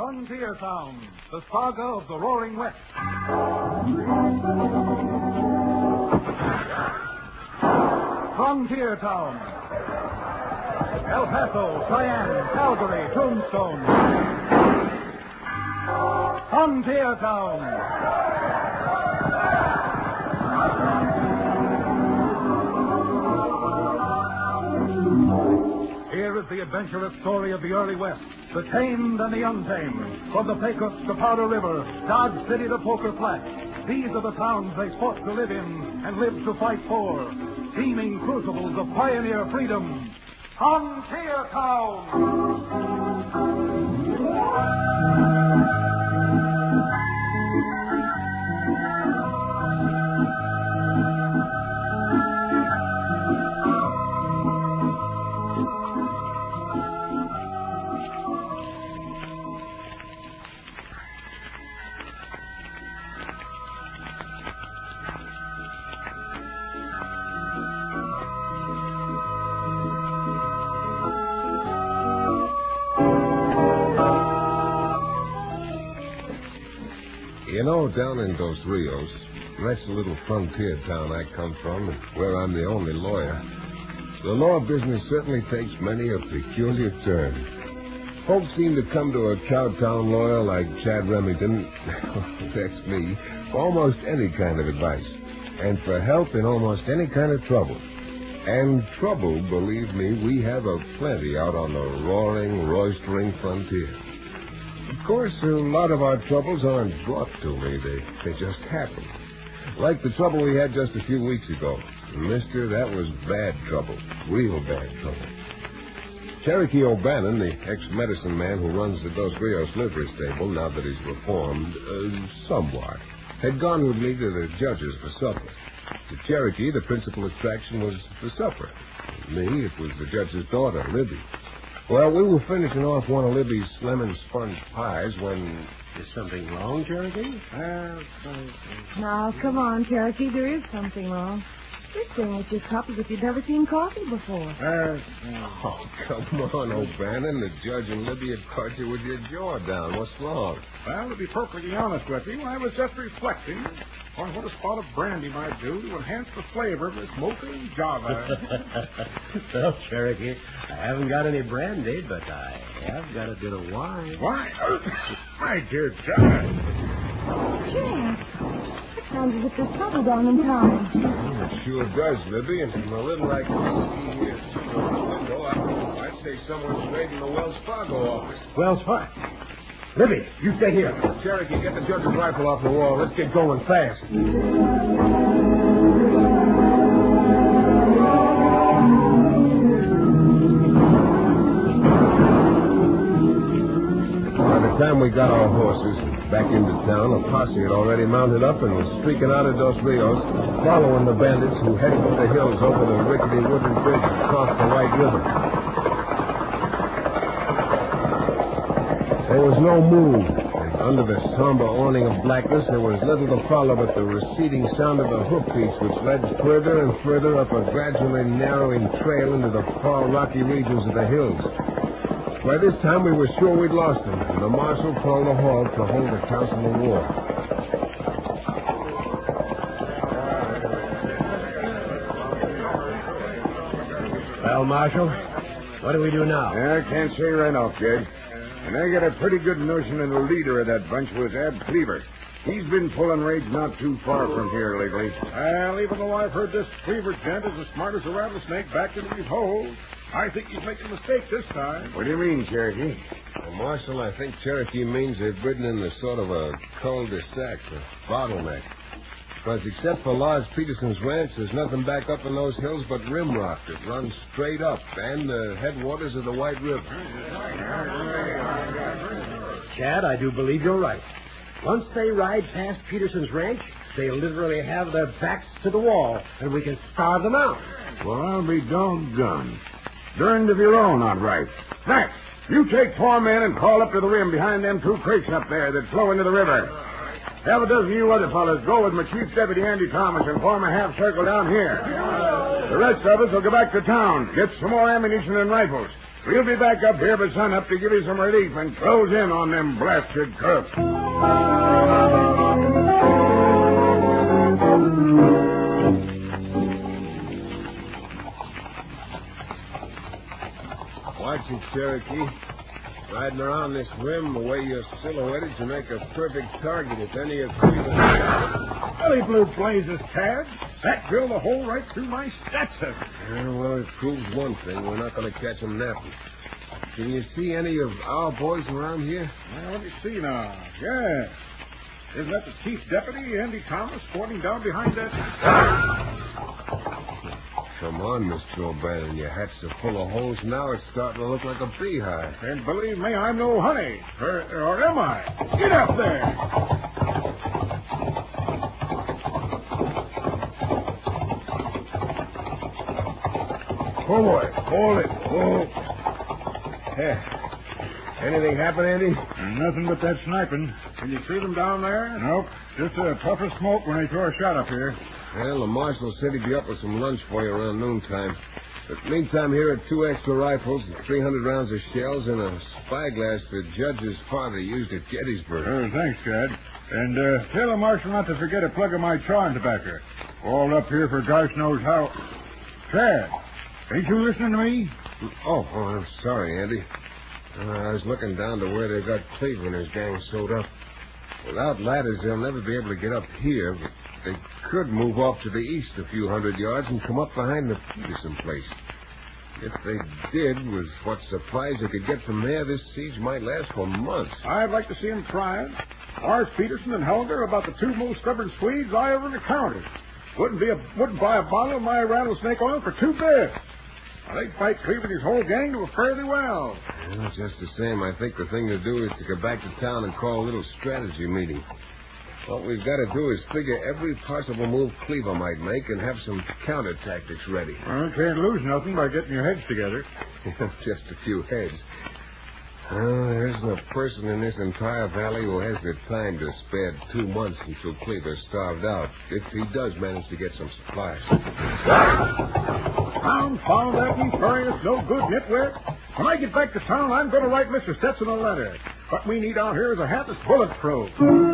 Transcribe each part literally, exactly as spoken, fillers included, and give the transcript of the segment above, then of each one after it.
Frontier Town, the saga of the Roaring West. Frontier Town. El Paso, Cheyenne, Calgary, Tombstone. Frontier Town. Here is the adventurous story of the early West, the tamed and the untamed. From the Pecos to Powder River, Dodge City to Poker Flat. These are the towns they fought to live in and lived to fight for. Steaming crucibles of pioneer freedom. Frontier Town! You know, down in Dos Rios, that's the little frontier town I come from, and where I'm the only lawyer, the law business certainly takes many a peculiar turn. Folks seem to come to a Cowtown lawyer like Chad Remington, that's me, for almost any kind of advice, and for help in almost any kind of trouble. And trouble, believe me, we have a plenty out on the roaring, roistering frontier. Of course, a lot of our troubles aren't brought to me. They, they just happen. Like the trouble we had just a few weeks ago. Mister, that was bad trouble. Real bad trouble. Cherokee O'Bannon, the ex-medicine man who runs the Dos Rios livery stable, now that he's reformed, uh, somewhat, had gone with me to the judge's for supper. To Cherokee, the principal attraction was the supper. Me, it was the judge's daughter, Libby. Well, we were finishing off one of Libby's lemon sponge pies when... Is something wrong, Cherokee? Uh, now, come on, Cherokee. There is something wrong. You're staring at your cup as if you've never seen coffee before. Uh, oh, come on, O'Bannon. The judge and Libby had caught you with your jaw down. What's wrong? Well, to be perfectly honest with you, I was just reflecting on what a spot of brandy might do to enhance the flavor of this mocha java. Well, Cherokee, I haven't got any brandy, but I have got a bit of wine. Wine? My dear Jack. Jack. Sounds as if there's trouble down in town. Well, it sure does, Libby. And from a little like we see here sitting on the window, I, I'd say someone's raiding the Wells Fargo office. Wells Fargo? Libby, you stay here. Cherokee, get the judge's rifle off the wall. Let's get going fast. By the time we got our horses back into town, a posse had already mounted up and was streaking out of Dos Rios, following the bandits who headed for the hills over the rickety wooden bridge across the White River. There was no moon, and under the somber awning of blackness, there was little to follow but the receding sound of the hoofbeats, which led further and further up a gradually narrowing trail into the far rocky regions of the hills. By this time, we were sure we'd lost him, and the marshal called a halt to hold a council of war. Well, Marshal, what do we do now? I can't say right off, Jed. And I got a pretty good notion that the leader of that bunch was Ab Cleaver. He's been pulling raids not too far from here lately. Well, even though I've heard this Cleaver gent is as smart as a rattlesnake back into these holes, I think he's making a mistake this time. What do you mean, Cherokee? Well, Marshal, I think Cherokee means they've ridden in the sort of a cul-de-sac, a bottleneck. Because except for Lars Peterson's ranch, there's nothing back up in those hills but rim rock that runs straight up, and the headwaters of the White River. Chad, I do believe you're right. Once they ride past Peterson's ranch, they literally have their backs to the wall, and we can starve them out. Well, I'll be doggone. Derned if you're all not right. Max, you take four men and crawl up to the rim behind them two creeks up there that flow into the river. Have a dozen of you other fellas go with my chief deputy, Andy Thomas, and form a half circle down here. The rest of us will go back to town, get some more ammunition and rifles. We'll be back up here by sunup to give you some relief and close in on them blasted crooks. Watch it, Cherokee. Riding around this rim the way you're silhouetted to make a perfect target if any of Cleveland... Belly blue blazes, Tad. That drilled a hole right through my Stetson. Yeah, well, it proves one thing. We're not going to catch them napping. Can you see any of our boys around here? Well, let me see now. Yeah. Isn't that the chief deputy, Andy Thomas, sporting down behind that... Come on, Mister O'Bannon. Your hat's are full of holes now. It's starting to look like a beehive. And believe me, I'm no honey. Or, or am I? Get up there. Oh, boy. Hold it. Oh. Yeah. Anything happen, Andy? Nothing but that sniping. Can you see them down there? Nope. Just a puff of smoke when they throw a shot up here. Well, the marshal said he'd be up with some lunch for you around noontime. But meantime, here are two extra rifles and three hundred rounds of shells and a spyglass the judge's father used at Gettysburg. Oh, thanks, Dad. And uh, tell the marshal not to forget a plug of my chawing tobacco. All up here for gosh knows how. Chad, ain't you listening to me? Oh, oh I'm sorry, Andy. Uh, I was looking down to where they got Cleveland and his gang sewed up. Without ladders, they'll never be able to get up here, but they could move off to the east a few hundred yards and come up behind the Peterson place. If they did, with what supplies they could get from there, this siege might last for months. I'd like to see them trying. Lars Peterson and Helger are about the two most stubborn Swedes I ever encountered. Wouldn't be a wouldn't buy a bottle of my rattlesnake oil for two bits. They'd fight Cleveland and his whole gang to a fairly well. Well, just the same, I think the thing to do is to go back to town and call a little strategy meeting. What we've got to do is figure every possible move Cleaver might make and have some counter tactics ready. Well, can't lose nothing by getting your heads together. Just a few heads. Uh, there isn't a person in this entire valley who has the time to spare two months until Cleaver's starved out, if he does manage to get some supplies. Confound that nefarious, no good nitwit. When I get back to town, I'm going to write Mister Stetson a letter. What we need out here is a hat that's bulletproof.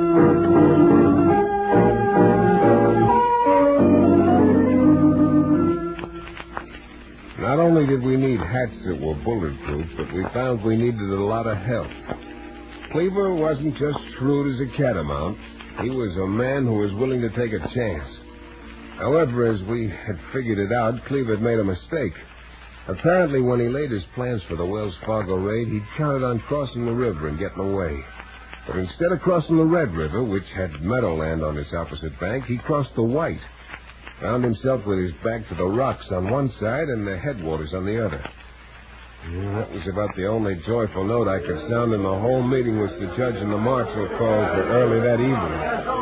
Not only did we need hats that were bulletproof, but we found we needed a lot of help. Cleaver wasn't just shrewd as a catamount. He was a man who was willing to take a chance. However, as we had figured it out, Cleaver had made a mistake. Apparently, when he laid his plans for the Wells Fargo raid, he'd counted on crossing the river and getting away. But instead of crossing the Red River, which had meadowland on its opposite bank, he crossed the White. Found himself with his back to the rocks on one side and the headwaters on the other. Yeah, that was about the only joyful note I could sound in the whole meeting which the judge and the marshal called for early that evening.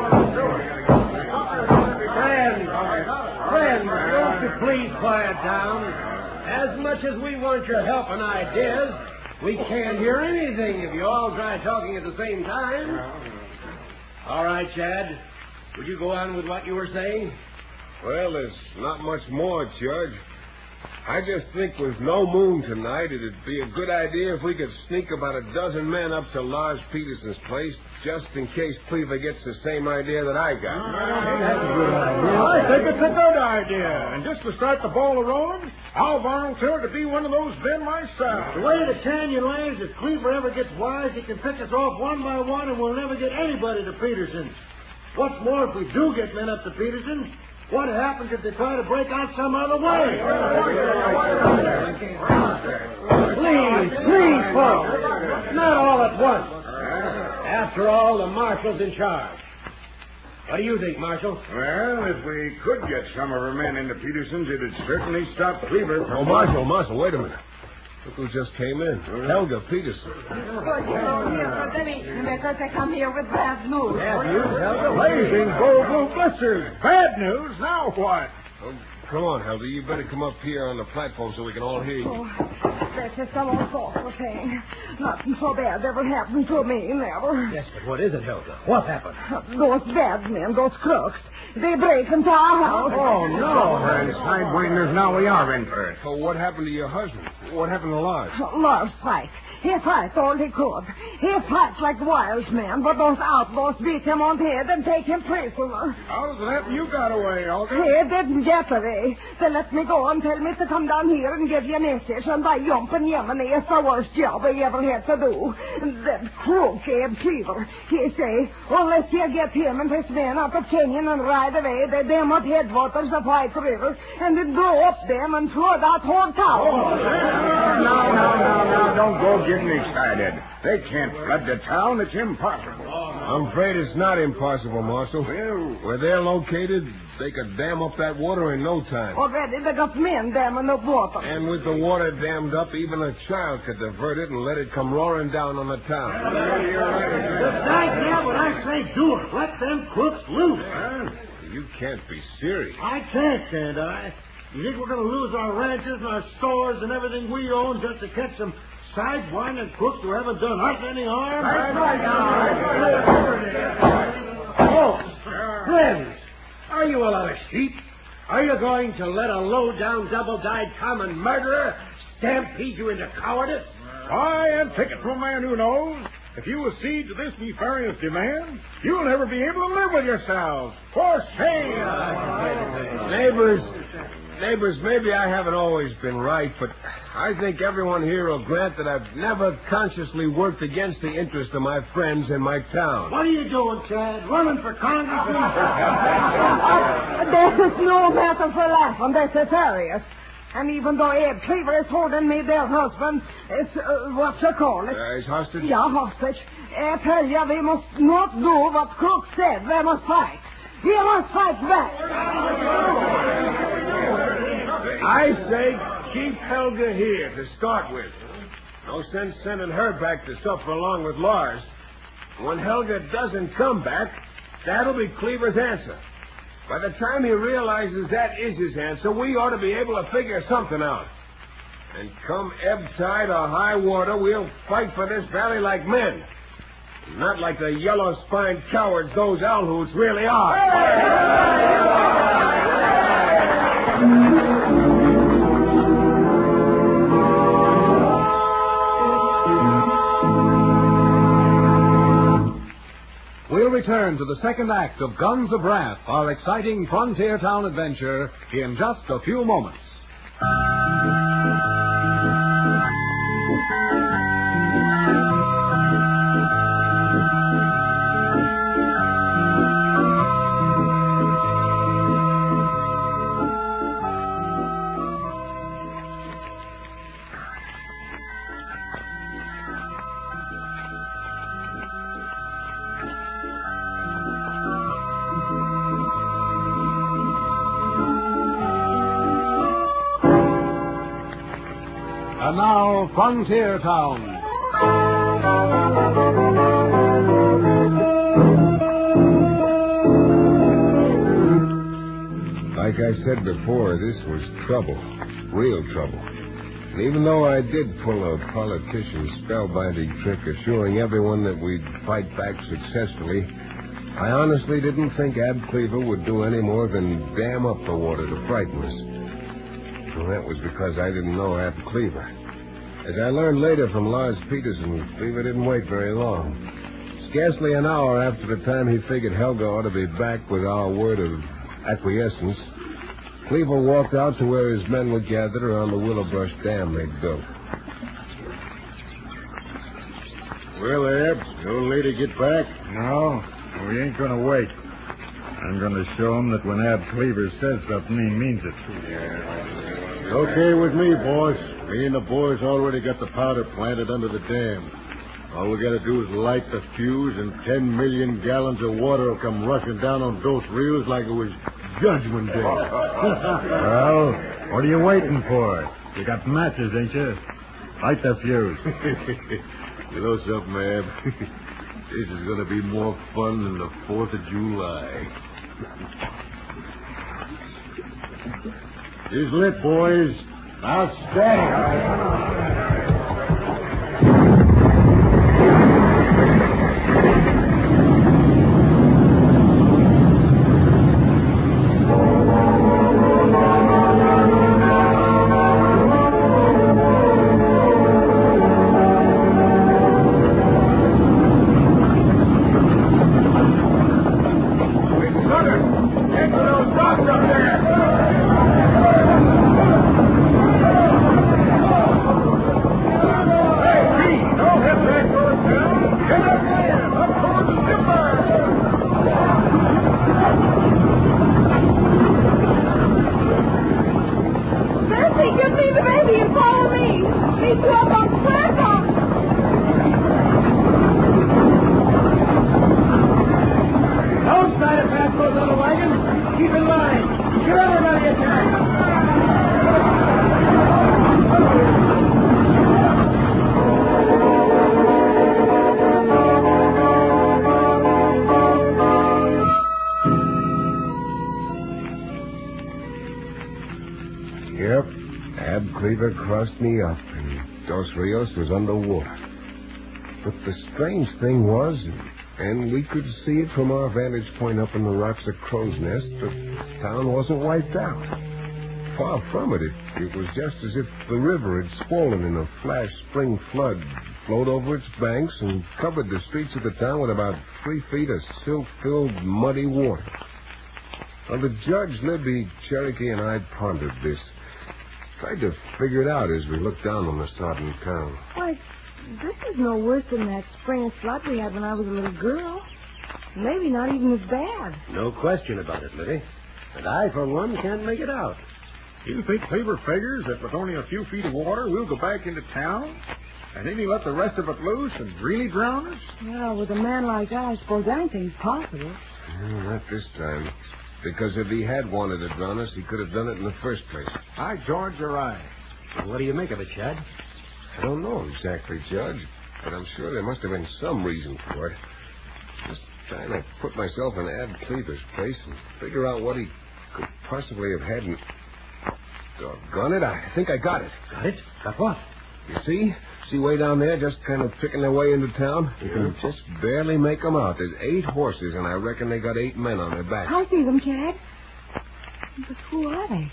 Friends, friends, won't you please quiet down? As much as we want your help and ideas, we can't hear anything if you all try talking at the same time. All right, Chad, would you go on with what you were saying? Well, there's not much more, Judge. I just think with no moon tonight, it'd be a good idea if we could sneak about a dozen men up to Lars Peterson's place, just in case Cleaver gets the same idea that I got. That's a good idea. I think it's a good idea. And just to start the ball rolling, I'll volunteer to be one of those men myself. The way the canyon lays, if Cleaver ever gets wise, he can pick us off one by one, and we'll never get anybody to Peterson. What's more, if we do get men up to Peterson, what happens if they try to break out some other way? Please, please, folks. Not all at once. After all, the marshal's in charge. What do you think, Marshal? Well, if we could get some of our men into Peterson's, it'd certainly stop Cleaver from... Oh, Marshal, Marshal, wait a minute. Look who just came in. Helga Peterson. Good, but then he, because they come here with bad news. Bad news, Helga? Blazing gold blue blisters. Bad news. Now what? Oh, come on, Helga. You better come up here on the platform so we can all hear you. Oh. That's just some old awful thing. Nothing so bad ever happened to me, never. Yes, but what is it, Helga? What happened? Those bad men, those crooks, they break into our house. Oh, no. And sidewinders, now we are in for it. So what happened to your husband? What happened to Lars? Lars fight. He fights all he could. He fights like wild man, but those outlaws beat him on the head and take him prisoner. How does it happen you got away, Olga? He didn't get away. They let me go and tell me to come down here and give you a message, and by jumping Yemeni is the worst job I ever had to do. That crook, Ed Cleaver, he say, unless you get him and his men out of Canyon and ride away, they dam up headwaters of White River, and it blow up them and flood out whole town. Oh, no, no, no, no, don't go getting excited. They can't flood the town. It's impossible. I'm afraid it's not impossible, Marshal. Well, Where they're located, they could dam up that water in no time. Already they got men damming up water. And with the water dammed up, even a child could divert it and let it come roaring down on the town. Besides that, what I say, do it. Let them crooks loose. You can't be serious. I can't, can't I? You think we're going to lose our ranches and our stores and everything we own just to catch some sidewinding crooks who haven't done us any harm? That's right. Oh, friends, are you a lot of sheep? Are you going to let a low-down, double-dyed common murderer stampede you into cowardice? I am ticket from a man who knows. If you accede to this nefarious demand, you'll never be able to live with yourselves. For shame! Neighbors, neighbors, maybe I haven't always been right, but I think everyone here will grant that I've never consciously worked against the interest of my friends in my town. What are you doing, Chad? Running for Congress? This is no matter for laughing. This is serious. And even though Ed Cleaver is holding me their husband, it's, uh, what you call it? Uh, he's hostage? Yeah, hostage. I tell you, we must not do what Crook said. We must fight. We must fight back. I say keep Helga here to start with. No sense sending her back to suffer along with Lars. When Helga doesn't come back, that'll be Cleaver's answer. By the time he realizes that is his answer, we ought to be able to figure something out. And come ebb tide or high water, we'll fight for this valley like men. Not like the yellow-spined cowards those Alhoots really are. We'll return to the second act of Guns of Wrath, our exciting frontier town adventure, in just a few moments. And now, Frontier Town. Like I said before, this was trouble. Real trouble. And even though I did pull a politician's spellbinding trick assuring everyone that we'd fight back successfully, I honestly didn't think Ab Cleaver would do any more than dam up the water to frighten us. And that was because I didn't know Ab Cleaver. As I learned later from Lars Peterson, Cleaver didn't wait very long. Scarcely an hour after the time he figured Helga ought to be back with our word of acquiescence, Cleaver walked out to where his men were gathered around the Willowbrush Dam they'd built. Well, Ab, the old lady get back? No, we ain't going to wait. I'm going to show him that when Ab Cleaver says something, he means it. Okay with me, boss. Me and the boys already got the powder planted under the dam. All we got to do is light the fuse, and ten million gallons of water will come rushing down on Dos Rios like it was Judgment Day. Well, what are you waiting for? You got matches, ain't you? Light the fuse. You know something, Ab? This is going to be more fun than the fourth of July. It's lit, boys. Outstanding. Yep, Ab Cleaver crossed me up, and Dos Rios was underwater. But the strange thing was, and we could see it from our vantage point up in the rocks of Crow's Nest, the town wasn't wiped out. Far from it. It, it was just as if the river had swollen in a flash spring flood, flowed over its banks, and covered the streets of the town with about three feet of silt-filled, muddy water. Well, the Judge, Libby, Cherokee, and I pondered this. Tried to figure it out as we looked down on the sodden town. Why, this is no worse than that spring flood we had when I was a little girl. Maybe not even as bad. No question about it, Libby. And I, for one, can't make it out. You think Cleaver figures that with only a few feet of water, we'll go back into town? And then he let the rest of it loose and really drown us? Well, with a man like that, I suppose anything's possible. Well, not this time. Because if he had wanted to drown us, he could have done it in the first place. Hi, George, you're right. What do you make of it, Chad? I don't know exactly, Judge, but I'm sure there must have been some reason for it. Just trying to put myself in Ab Cleaver's place and figure out what he could possibly have had in... Doggone it, I think I got it. Got it? Got what? You see? See way down there, just kind of picking their way into town? You can just barely make them out. There's eight horses, and I reckon they got eight men on their backs. I see them, Chad. But who are they?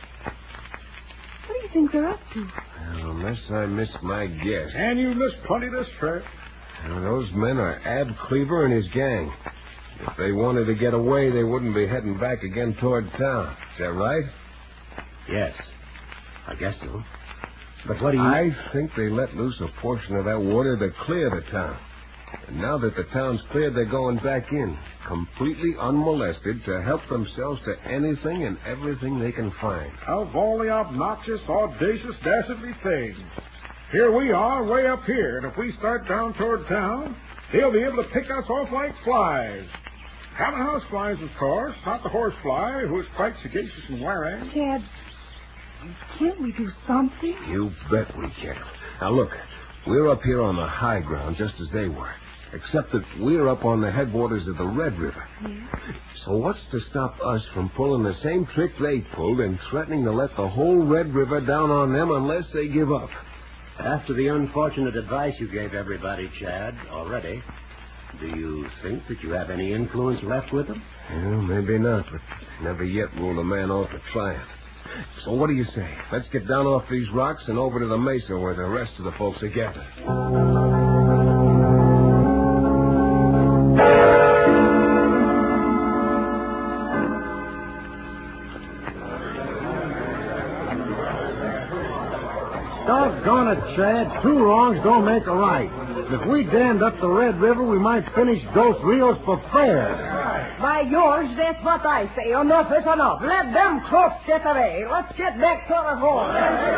What do you think they're up to? Well, unless I missed my guess. And you missed plenty this trip. Well, those men are Ab Cleaver and his gang. If they wanted to get away, they wouldn't be heading back again toward town. Is that right? Yes. I guess so. But what do you... I think they let loose a portion of that water to clear the town. And now that the town's cleared, they're going back in, completely unmolested, to help themselves to anything and everything they can find. Of all the obnoxious, audacious, dastardly things. Here we are, way up here, and if we start down toward town, they'll be able to pick us off like flies. Common house flies, of course, not the horse fly, who is quite sagacious and wary. Chad, can't we do something? You bet we can. Now, look, we're up here on the high ground just as they were, except that we're up on the headwaters of the Red River. Yeah. So what's to stop us from pulling the same trick they pulled and threatening to let the whole Red River down on them unless they give up? After the unfortunate advice you gave everybody, Chad, already, do you think that you have any influence left with them? Well, maybe not, but never yet ruled a man off a triumph. So what do you say? Let's get down off these rocks and over to the mesa where the rest of the folks are gathered. Doggone it, Chad. Two wrongs don't make a right. If we dammed up the Red River, we might finish Dos Rios for fair. By George, that's what I say. Enough is enough. Let them crooks get away. Let's get back to the home.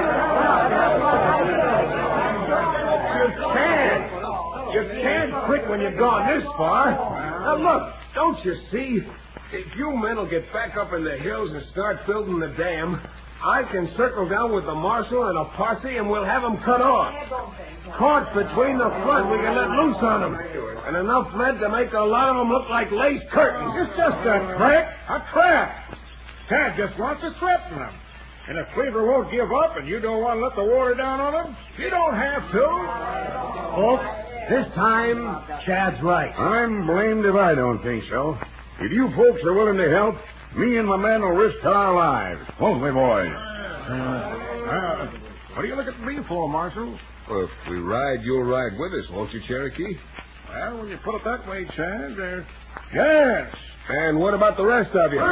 You can't. You can't quit when you've gone this far. Now, look, don't you see? If you men will get back up in the hills and start building the dam, I can circle down with the marshal and a posse, and we'll have them cut off. Caught between the front, we can let loose on them. And enough lead to make a lot of them look like lace curtains. It's just a trick, a trap. Chad just wants to threaten them. And if Cleaver won't give up and you don't want to let the water down on him, you don't have to. Folks, this time, Chad's right. I'm blamed if I don't think so. If you folks are willing to help, me and my men will risk our lives. Won't we, boys? Uh, uh, what do you look at me for, Marshal? Well, if we ride, you'll ride with us, won't you, Cherokee? Well, when you put it that way, Chad, uh, yes. And what about the rest of you? All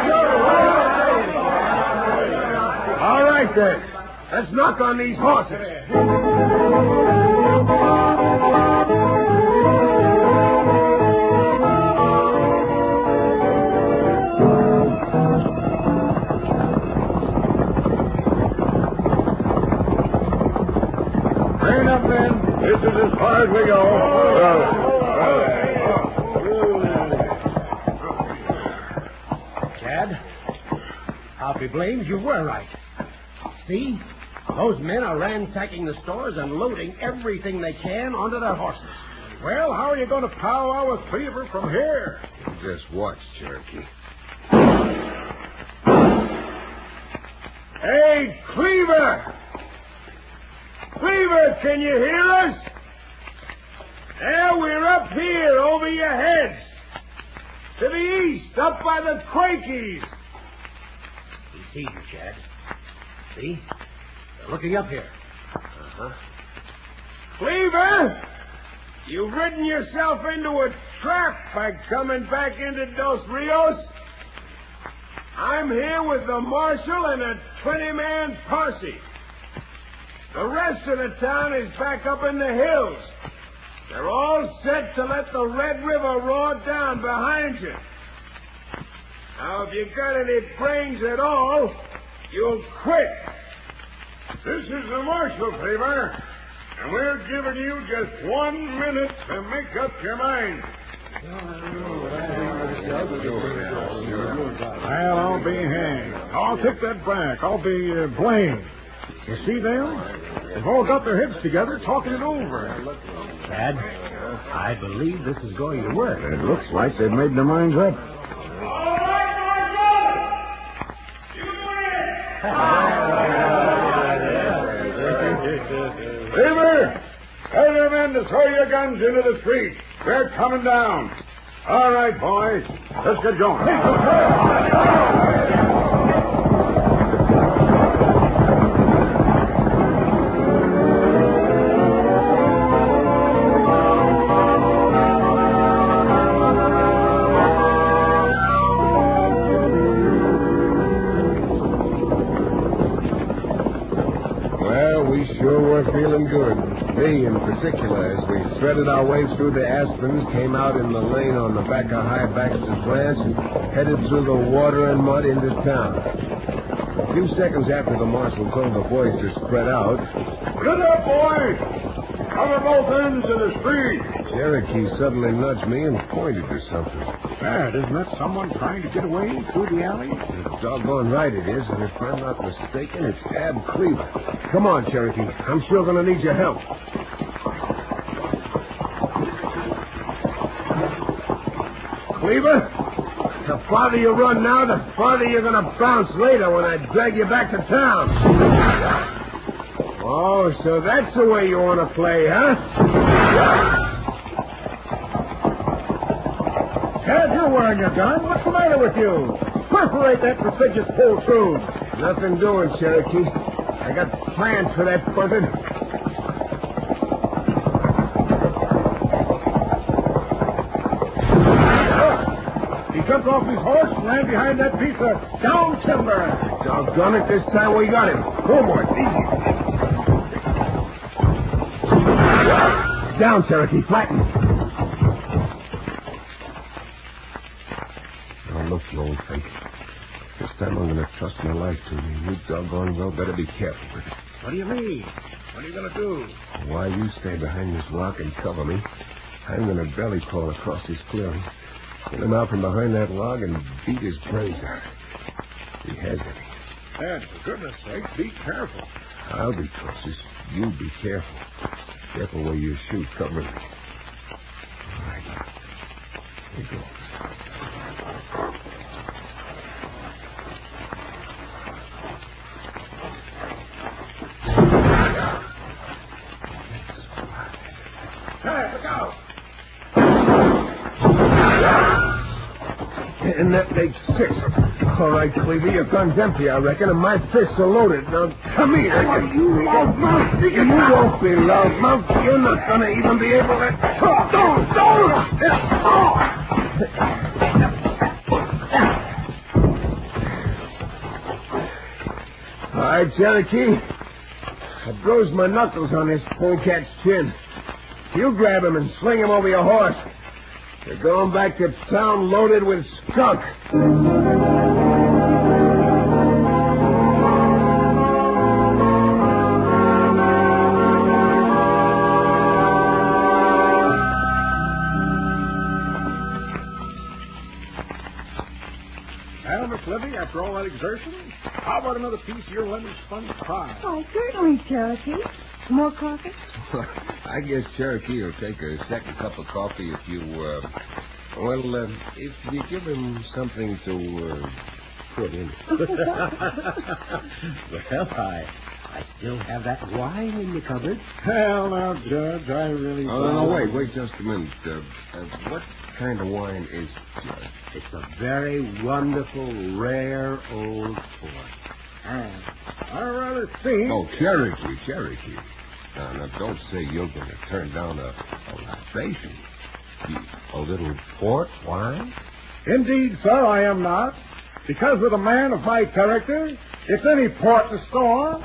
right, then. Let's knock on these horses. Train up, men. This is as far as we go. Chad, I'll be blamed. You were right. See? Those men are ransacking the stores and loading everything they can onto their horses. Well, how are you going to powwow with Cleaver from here? Just watch, Cherokee. Hey, Cleaver! Cleaver, can you hear us? Yeah, we're up here over your heads. To the east, up by the Quakies. We see you, Chad. See? They're looking up here. Uh-huh. Cleaver, you've ridden yourself into a trap by coming back into Dos Rios. I'm here with the marshal and a twenty-man posse. The rest of the town is back up in the hills. They're all set to let the Red River roar down behind you. Now, if you got any brains at all, you'll quit. This is the marshal, Cleaver, and we're giving you just one minute to make up your mind. Well, I'll be hanged. I'll take that back. I'll be uh, blamed. You see them? They've all got their heads together talking it over. Chad, I believe this is going to work. It looks like they've made their minds up. All right, Marshal! You win! Cleaver, tell your men to throw your guns into the street. They're coming down. All right, boys. Let's get going. Feeling good. Me in particular, as we threaded our way through the aspens, came out in the lane on the back of High Baxter's ranch, and headed through the water and mud into town. A few seconds after the marshal told the boys to spread out, Get up, boys! Cover both ends of the street. Cherokee suddenly nudged me and pointed to something. Dad, isn't that someone trying to get away through the alley? You're doggone right it is, and if I'm not mistaken, it's Ab Cleaver. Come on, Cherokee. I'm sure going to need your help. Cleaver, the farther you run now, the farther you're going to bounce later when I drag you back to town. Oh, so that's the way you want to play, huh? Chad, you're wearing your gun. What's the matter with you? Perforate that prestigious pole through. Nothing doing, Cherokee. I got plans for that buzzard. He jumped off his horse and ran behind that piece of down timber. Doggone it, this time we got him. Home, boys. Easy. Down, Cherokee. Flatten. Now, look, you old fake. This time I'm going to trust my life to you. You doggone well better be careful with it. What do you mean? What are you going to do? While you stay behind this rock and cover me, I'm going to belly crawl across this clearing, get him out from behind that log, and beat his brains out. If he has any. Dad, for goodness sake, be careful. I'll be cautious. You be careful. Careful where you shoot. Cover me. All right. Here we go. And that makes six. All right, Cleaver, your gun's empty, I reckon, and my fists are loaded. Now, come here. You loudmouth. You won't be loudmouth. You're not going to even be able to... Don't! Don't! All right, Cherokee. I bruised my knuckles on this polecat's chin. You grab him and sling him over your horse. You're going back to town loaded with skunk. Well, Miss Libby, after all that exertion, how about another piece of your lemon sponge pie? Oh, certainly, Cherokee. More coffee? I guess Cherokee will take a second cup of coffee if you, uh... Well, uh, if you give him something to, uh, put in it. Well, I... I still have that wine in the cupboard. Well, now, Judge, I really... Oh, no, no, wait, wait just a minute. Uh, uh, what kind of wine is it, Judge? It's a very wonderful, rare old port. Ah, I rather think... Oh, Cherokee, Cherokee. Now, now, don't say you're going to turn down a, a libation. A little port wine? Indeed, sir, I am not. Because with a man of my character, if any port to storm...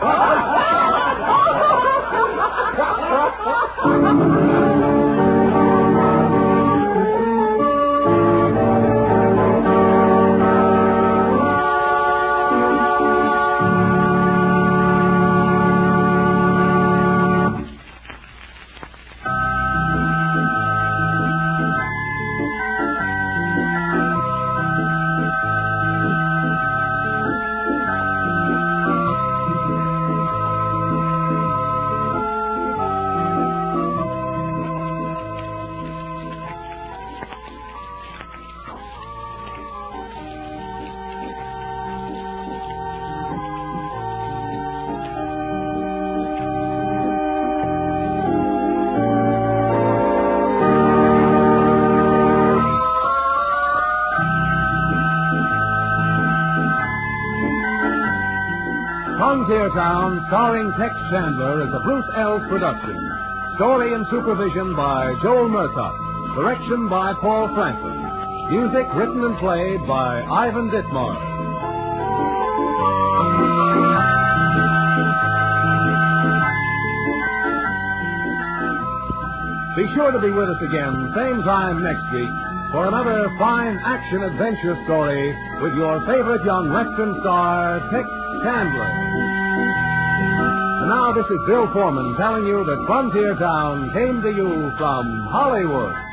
Frontier Town, starring Tex Chandler, is a Bruce L. production. Story and supervision by Joel Murtott. Direction by Paul Franklin. Music written and played by Ivan Ditmar. Be sure to be with us again, same time next week, for another fine action-adventure story with your favorite young Western star, Tex Chandler. And now this is Bill Foreman telling you that Frontier Town came to you from Hollywood.